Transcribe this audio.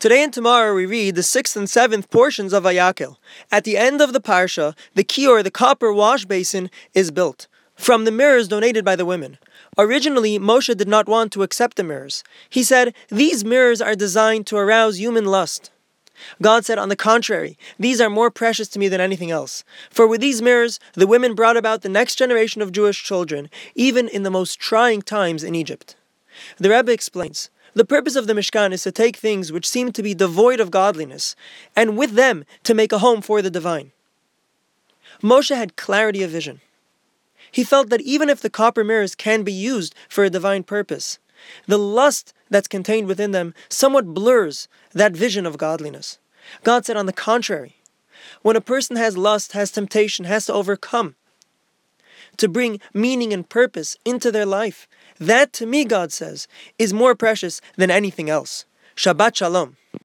Today and tomorrow we read the 6th and 7th portions of Vayakel. At the end of the parsha, the kior, the copper wash basin, is built from the mirrors donated by the women. Originally, Moshe did not want to accept the mirrors. He said, "These mirrors are designed to arouse human lust." God said, "On the contrary, these are more precious to me than anything else. For with these mirrors, the women brought about the next generation of Jewish children, even in the most trying times in Egypt." The Rebbe explains, the purpose of the Mishkan is to take things which seem to be devoid of godliness, and with them to make a home for the divine. Moshe had clarity of vision. He felt that even if the copper mirrors can be used for a divine purpose, the lust that's contained within them somewhat blurs that vision of godliness. God said, on the contrary, when a person has lust, has temptation, has to overcome, to bring meaning and purpose into their life, that to me, God says, is more precious than anything else. Shabbat Shalom.